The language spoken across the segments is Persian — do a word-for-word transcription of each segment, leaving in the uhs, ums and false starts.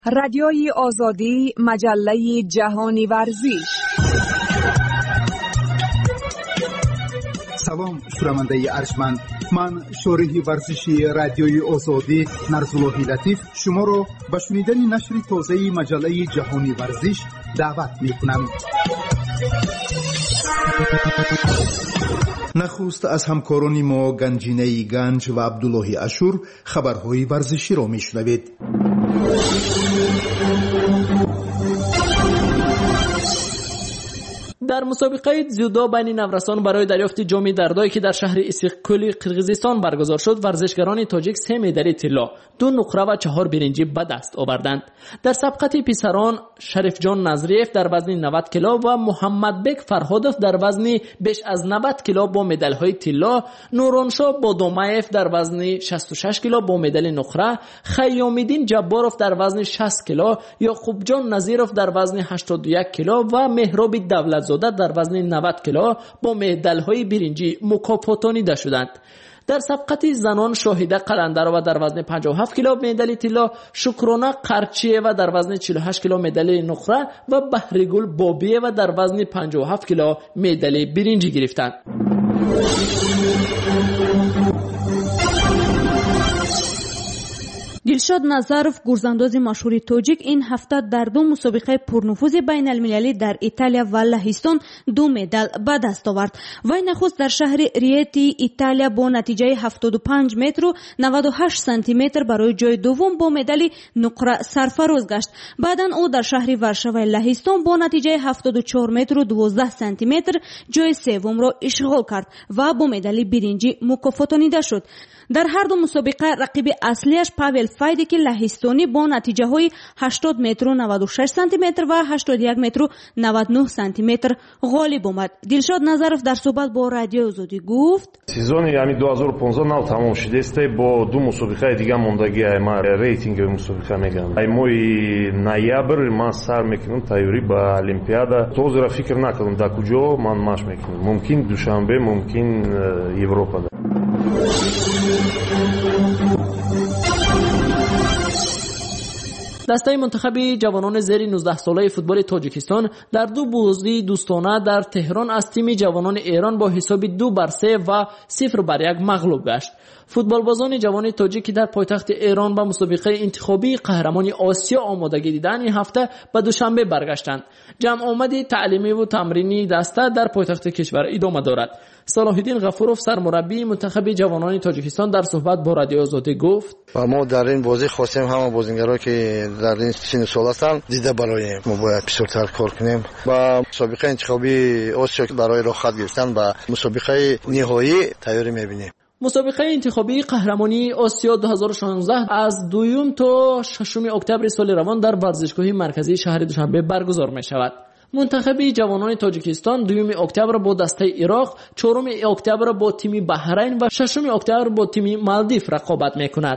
رادیوی آزادی، مجله جهانی ورزش. سلام شنونده ارجمند، من شارح ورزشی رادیوی آزادی نرزاللهی لطیف شما را به شنیدن نشر تازه مجله جهانی ورزش دعوت می‌کنم. نخست از همکاران ما گنجینه گنج و عبدالله اشور خبرهای ورزشی را میشنوید. در مسابقه زیودو بین نورسان برای دریافت جام دردایی که در شهر اسیقکل قرقیزستان برگزار شد، ورزشکاران تاجیک سه مدال طلا، دو نقره و چهار برنجی به دست آوردند. در سبقت پسران شریف جان نظریف در وزن نود کیلو و محمد بک فرهادov در وزن بیش از نود کیلو با مدال های طلا، نورانشاه بادامایف در وزن شصت و شش کیلو با مدال نقره، خیام‌الدین جباروف در وزن شصت کیلو، یعقوب جان نظیروف در وزن هشتاد و یک کیلو و مهراب دولتزاده در وزن نود کیلو با مدال‌های برنجی مکافاتانیده شدند. در سبقت زنان شاهده قلندرova در وزن پنجاه و هفت کیلو مدال طلا، شکرانه قرچیeva در وزن چهل و هشت کیلو مدال نقره و بهرگل بابیeva در وزن پنجاه و هفت کیلو مدال برنجی گرفتند. دلشاد نظرов گرزانداز مشهور تاجیک این هفته در دو مسابقه پرنفوذ بین المللی در ایتالیا و لهستان دو مدال به دست آورد. وی نخست در شهر ریتی ایتالیا با نتیجه هفتاد و پنج متر و نود و هشت سانتی متر برای جای دوم با مدال نقره سرفراز گشت. بعدا او در شهر ورشاو لهستان با نتیجه هفتاد و چهار متر و دوازده سانتی متر جای سوم را اشغال کرد و با مدال برنجی مکافاتانیده شد. در هر دو مسابقه رقیب اصلیش پاول فایدی که لهستانی با نتیجه های هشتاد متر و نود و شش سانتی متر و هشتاد و یک متر و نود و نه سانتی متر غالب آمد. دلشاد نظرов در صحبت با رادیو آزادی گفت: سیزن یعنی دو هزار و پانزده نو تمام شده است. با دو مسابقه دیگه موندگی ما ریتینگ مسابقه میگم. ای مای نوامبر ما سر میکنم تیاری با المپیادا. توز را فکر نکردم در کجا من ماش میکنم. ممکن دوشنبه، ممکن اروپا. دسته منتخب جوانان زیر نوزده ساله فوتبال تاجیکستان در دو بازی دوستانه در تهران از تیم جوانان ایران با حساب دو بر سه و صفر بر یک مغلوب گشت. فوتبالبازان جوان تاجیک در پایتخت ایران به مسابقه انتخابی قهرمانی آسیا آمادگی دیدن این هفته به دوشنبه برگشتند. جمع آمد تعلیمی و تمرینی دسته در پایتخت کشور ادامه دارد. صلاح الدین غفورov سرمربی منتخب جوانان تاجیکستان در صحبت با رادیو آزادی گفت: ما در این بازی خواستیم همه بازیگرایی که در این سن سال هستند دیده برایم ما باید بسیارتر کار کنیم با مسابقه انتخابی آسیا برای راه خط گرفتن و مسابقه نهایی تیاری می‌بینیم. مسابقه انتخابی قهرمانی آسیا دو هزار و شانزده از دوم تا ششم اکتبر سال روان در ورزشگاه مرکزی شهر دوشنبه برگزار می شود. منتخب جوانان تاجیکستان دوم اکتبر با دسته عراق، چهارم اکتبر با تیم بحرین و ششم اکتبر با تیم مالدیو رقابت می کند.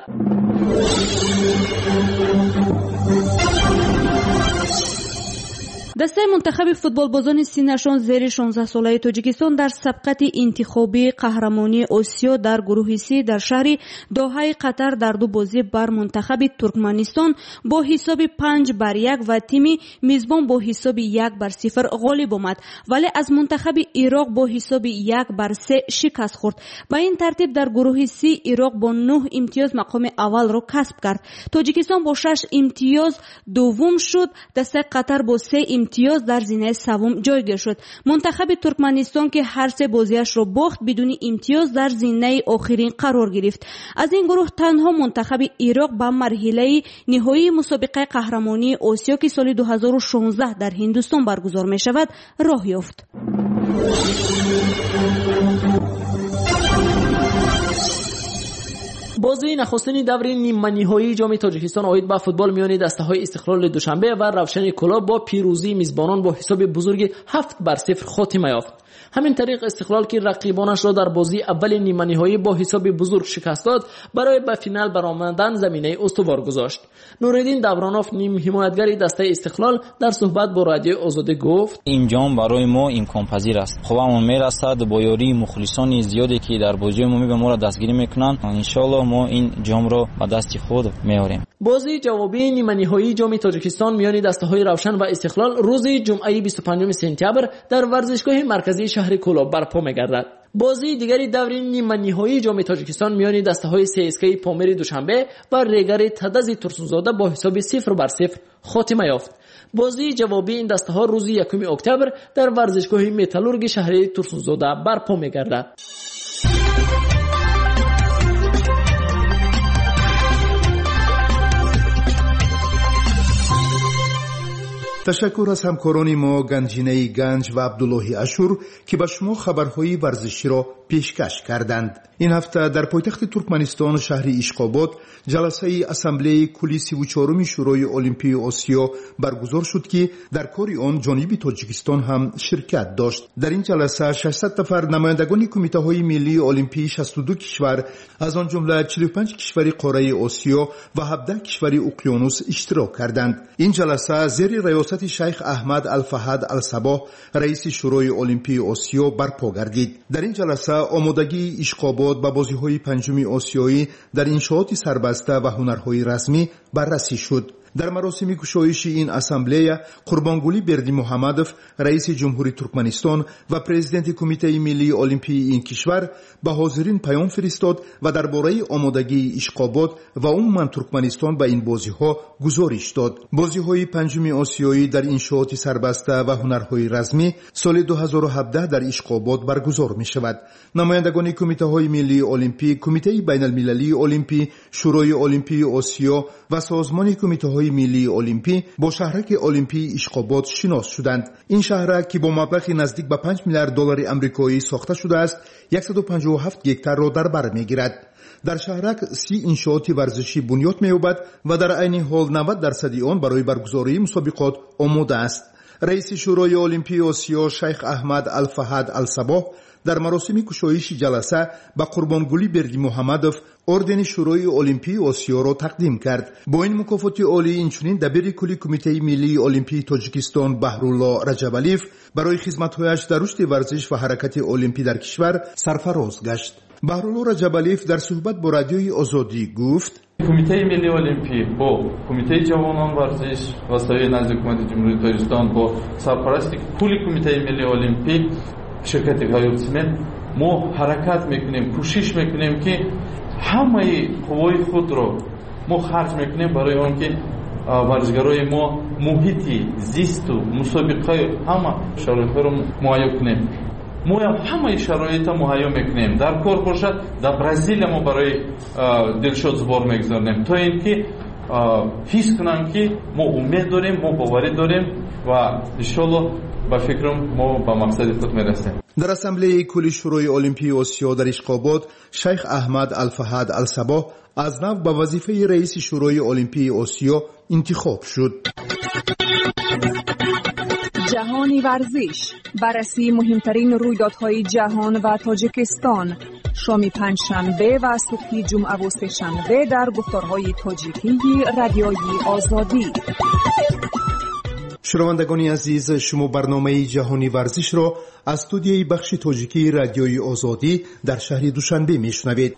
دسته منتخب فوتبالبازان سینشان زیر شانزده ساله تاجیکستان در سبقت انتخابی قهرمانی آسیا در گروه سی در شهر دوحه قطر در دو بازی بر منتخب ترکمنستان با حساب پنج بر یک و تیم میزبان با حساب یک بر صفر غالب آمد، ولی از منتخب عراق با حساب یک بر سه شکست خورد. با این ترتیب در گروه سی عراق با نه امتیاز مقام اول را کسب کرد. تاجیکستان با شش امتیاز دوم شد. دسته قطر با سه امتیاز در زینه سوم جایگیر شد. منتخب ترکمنستان که هر سه بازیش را باخت بدون امتیاز در زینه آخرین قرار گرفت. از این گروه تنها منتخب عراق به مرحله نهایی مسابقه قهرمانی آسیا که سال دو هزار و شانزده در هندوستان برگزار می شود راه یافت. بازی نخستین دور نیمه نهایی جام تاجیکستان آید به فوتبال میان دسته‌های استقلال دوشنبه و روشن کلا با پیروزی میزبانان با حساب بزرگ هفت بر صفر خاتمه یافت. همین طریق استقلال که رقیبانش را در بازی اول نیمه نهایی با حساب بزرگ شکست داد، برای به فینال برآمدن زمینه استوار گذاشت. نورالدین دورانوف نیم حمایتگر دسته استقلال در صحبت با رادیو آزادی گفت: این جام برای ما امکان پذیر است. خوبمون میرسد با یاری مخلصان زیادی که در بازی عمومی به ما را دستگیری میکنند. ان شاء الله ما این جام را به دست خود میاریم. بازی جوابی نیمه نهایی جام تاجیکستان میان دسته‌های روشن و استقلال روز جمعه بیست و پنجم سپتامبر در ورزشگاه مرکزی شهر کولاب برپا می‌گردد. بازی دیگری دور نیمه نهایی جام تاجیکستان میان دسته‌های سی اس کی پامیر دوشنبه و ریگر تدز ترسونزاده با حساب صفر بر صفر خاتمه یافت. بازی جوابی این دسته‌ها روز یکم اکتبر در ورزشگاه متالورگ شهر ترسونزاده برپا می‌گردد. تشکر از همکاران ما گنجینه گنج و عبدالله اشور که به شما خبرهای ورزشی را پیشکش کردند. این هفته در پایتخت ترکمنستان شهر اشقاباد جلسه اسامبله کلی سی و چهارم شورای المپی آسیا برگزار شد که در کار آن جانب تاجیکستان هم شرکت داشت. در این جلسه ششصد نفر نمایندگان کمیته های ملی المپی شصت و دو کشور از آن جمله چهل و پنج کشور قاره آسیا و هفده کشور اقیانوس اشتراک کردند. این جلسه زیر ریاست شیخ احمد الفهد الصباح رئیس شورای المپی آسیا برپا گردید. در این جلسه آمادگی اشقاباد به بازی‌های پنجم آسیایی در انشاءات سربسته و هنرهای رسمی بررسی شد. در مراسم گشایش این اسامبله قربانگلی بردی محمدوف رئیس جمهوری ترکمنستان و پرزیدنت کمیته ملی المپی این کشور به حاضرین پیام فرستاد و درباره آمادگی اشقاباد و عموما ترکمنستان به این بازی‌ها گزارش داد. بازی‌های پنجم آسیایی در انشاءات سربسته و هنرهای رسمی سال دو هزار و هفده در اشقاباد برگزار می‌شود. نمایندگان کمیته‌های ملی المپی، کمیته بین‌المللی المپی، شورای المپی آسیا و سازمان کمیته‌های ملی المپی با شهرک المپی اشقاباد شناس شدند. این شهرک که با مبلغ نزدیک به پنج میلیارد دلار آمریکایی ساخته شده است، صد و پنجاه و هفت گکتار را در بر میگیرد. در شهرک سی انشاءات ورزشی بنیاد می‌یابد و در عین حال نود درصد آن برای برگزاری مسابقات آماده است. رئیس شورای المپی آسیا شیخ احمد الفهد الصباح در مراسم گشایش جلسه به قربانگلی بردی محمدوف اردن شورای المپی آسیا را تقدیم کرد. با این مکافات عالی اینچنین دبیر کلی کمیته ملی المپی تاجیکستان بهرالله رجبالیف برای خدمت‌هایش در رشد ورزش و حرکت المپی در کشور سرفراز گشت. بهرالله رجبالیف در صحبت با رادیوی آزادی گفت: کمیته ملی المپی با کمیته جوانان ورزش و سایر نزد حکومت جمهوری تاجیکستان با سرپرستی کلی کمیته ملی المپی شرکت گایوتسمن ما حرکت میکنیم، کوشش میکنیم که همه قوای خود رو ما خرج میکنیم برای آن که ورزشگرای ما محیطی زیست و مسابقه همه شرایط رو مهیا کنیم. ما همه شرایط مهیا میکنیم. در کار باشد در برزیل ما برای دلشاد زبار میگذاریم تا اینکه حس کنم که ما امید داریم، ما باوری داریم و انشالله با فکرم ما به مقصد خود میرسیم. در اسامبله کلی شورای المپی آسیا در اشقاباد شیخ احمد الفهد الصباح از نو به وظیفه رئیس شورای المپی آسیا انتخاب شد. جهانی ورزش، بررسی مهمترین رویدادهای جهان و تاجیکستان، شام پنجشنبه و صبح جمعه و سه‌شنبه در گفتارهای تاجیکی رادیوی آزادی. شنوندگان عزیز، شما برنامه جهانی ورزش را از استودیوی بخش تاجیکی رادیوی آزادی در شهر دوشنبه میشنوید.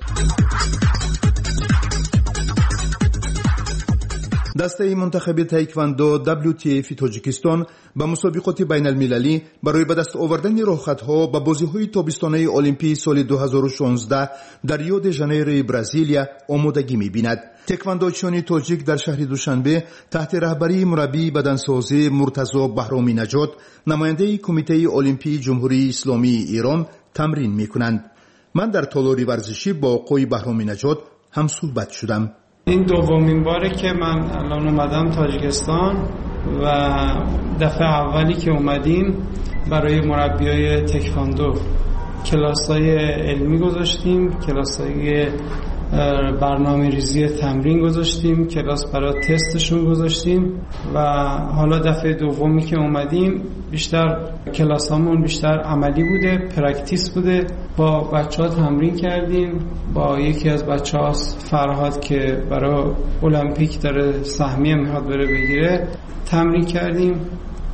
دسته منتخب تایکواندو دبلیو تی اف تاجیکستان به مسابقات بین المللی برای به دست آوردن راهخطها به بازی‌های تابستانه المپی سال دو هزار و شانزده در ریو د ژانیرو برزیلیا آمادگی می‌بیند. تکواندوچیان تاجیک در شهر دوشنبه تحت رهبری مربی بدنساز مرتضی بهرامی نژاد نماینده کمیته المپی جمهوری اسلامی ایران تمرین می‌کنند. من در تالاری ورزشی با آقای بهرامی نژاد هم صحبت شدم. این دومین باره که من الان اومدم تاجیکستان و دفعه اولی که اومدیم برای مربیای تکواندو کلاس‌های علمی گذاشتیم، کلاس‌های برنامه ریزی تمرین گذاشتیم، کلاس برای تستشون گذاشتیم و حالا دفعه دومی که اومدیم بیشتر کلاسامون بیشتر عملی بوده، پرکتیس بوده. با بچه‌ها تمرین کردیم، با یکی از بچه‌ها فرهاد که برای المپیک داره سهمیه میخواد بره بگیره تمرین کردیم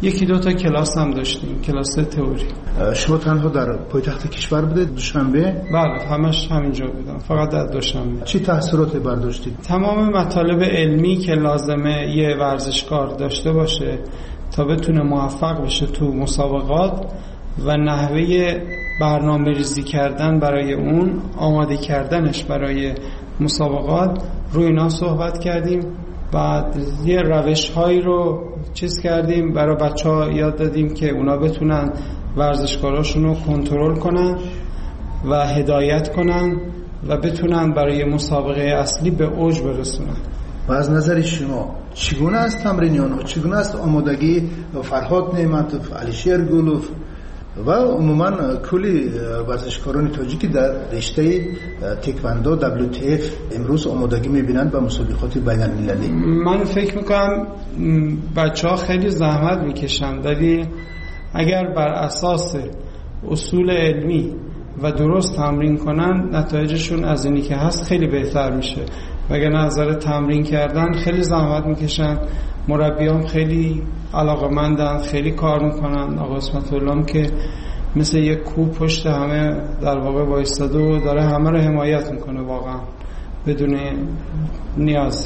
یکی دو تا کلاس هم داشتیم، کلاس تئوری. شما تنها در پایتخت کشور بودید دوشنبه؟ بله، همش همینجا بودم، فقط در دوشنبه. چی تاثیراتی برداشتید؟ تمام مطالب علمی که لازمه یه ورزشکار داشته باشه تا بتونه موفق بشه تو مسابقات و نحوه برنامه‌ریزی کردن برای اون، آماده کردنش برای مسابقات، روی اینا صحبت کردیم. بعد یه روش‌هایی رو چیز کردیم برای بچه‌ها، یاد دادیم که اونا بتونن ورزشکاراشون رو کنترل کنن و هدایت کنن و بتونن برای مسابقه اصلی به اوج برسونن. و از نظر شما چگونه است تمرینیان و چگونه است آمادگی فرهاد نعمتوف، علیشیر گلوف و عموما کلی ورزشکاران تاجیکی در رشته تکواندو دبلیو تی اف امروز آمادگی می‌بینند به مسابقات بین‌المللی؟ من فکر می‌کنم بچه‌ها خیلی زحمت می‌کشن، ولی اگر بر اساس اصول علمی و درست تمرین کنن نتایجشون از اینی که هست خیلی بهتر میشه. وگرنه نظر تمرین کردن خیلی زحمت می‌کشن. مربیان خیلی علاقه‌مندن، خیلی کار میکنن. آقا اسمت الله که مثل یک کوه پشت همه در واقع وایستاده و داره همه رو حمایت میکنه واقعا بدون نیازی.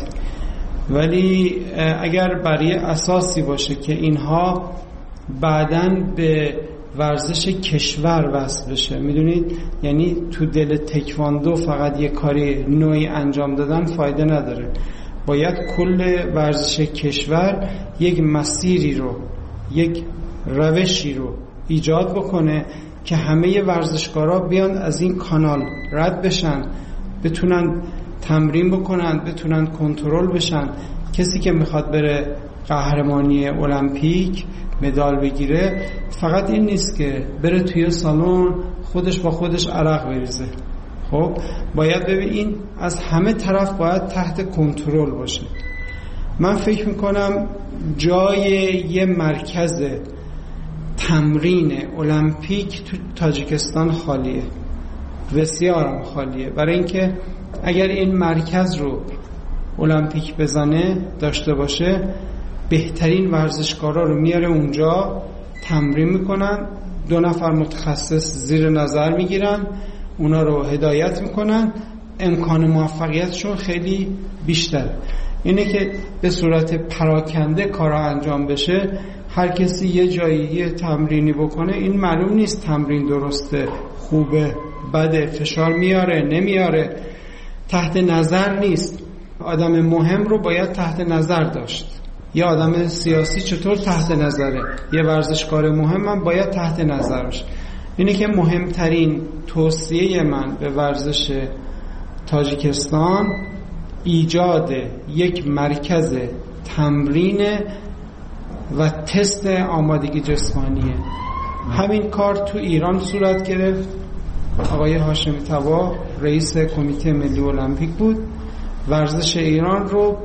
ولی اگر برای اساسی باشه که اینها بعداً به ورزش کشور وصل بشه، میدونید یعنی تو دل تکواندو فقط یک کاری نوعی انجام دادن فایده نداره، باید کل ورزش کشور یک مسیری رو، یک روشی رو ایجاد بکنه که همه ورزشکارا بیان از این کانال رد بشن، بتونن تمرین بکنن، بتونن کنترل بشن. کسی که میخواد بره قهرمانی المپیک مدال بگیره فقط این نیست که بره توی سالن خودش با خودش عرق بریزه. خب باید ببین این از همه طرف باید تحت کنترل باشه. من فکر میکنم جای یه مرکز تمرین المپیک تو تاجیکستان خالیه، بسیارم خالیه، برای اینکه اگر این مرکز رو المپیک بزنه داشته باشه بهترین ورزشکارا رو میاره اونجا، تمرین میکنن، دو نفر متخصص زیر نظر میگیرن، اونا رو هدایت میکنن، امکان موفقیتشون خیلی بیشتر. اینه که به صورت پراکنده کارا انجام بشه، هر کسی یه جایی یه تمرینی بکنه، این معلوم نیست تمرین درسته، خوبه، بده، فشار میاره، نمیاره، تحت نظر نیست. آدم مهم رو باید تحت نظر داشت. یه آدم سیاسی چطور تحت نظره، یه ورزشکار مهم هم باید تحت نظر باشه. اینه که مهمترین توصیه من به ورزش تاجیکستان ایجاد یک مرکز تمرین و تست آمادگی جسمانیه. همین کار تو ایران صورت گرفت. آقای هاشمی طبا رئیس کمیته ملی المپیک بود، ورزش ایران رو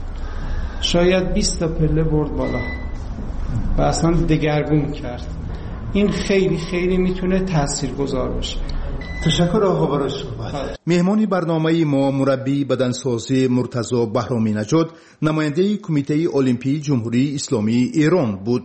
شاید بیست تا پله برد بالا و اصلا دگرگون کرد. این خیلی خیلی میتونه تاثیرگذار باشه. تشکر آقا برای صحبت. مهمان برنامه ما مربی بدنسازی مرتضی بهرامی نژاد، نماینده کمیته المپی جمهوری اسلامی ایران بود.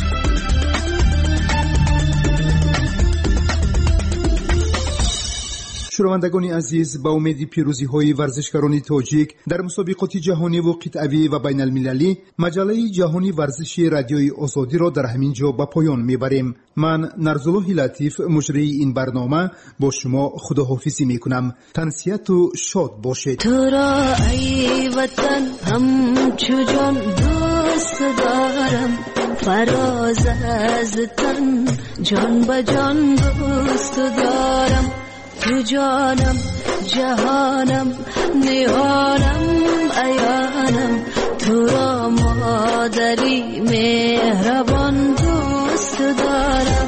شنوندگان عزیز، با امید پیروزی های ورزشکاران تاجیک در مسابقات جهانی و قطعی و بین المللی، مجله جهانی ورزشی رادیوی آزادی را در همین جا به پایان میبریم. من نرزالله لطیف مجری این برنامه با شما خداحافظی میکنم. تنسیت و شاد باشید. تو را ای وطن همچو جان دوست دارم، فراز از تن جان به جان دوست دارم. تو جانم جهانم نیانم ایانم، تو را مادری مهربان دوست دارم.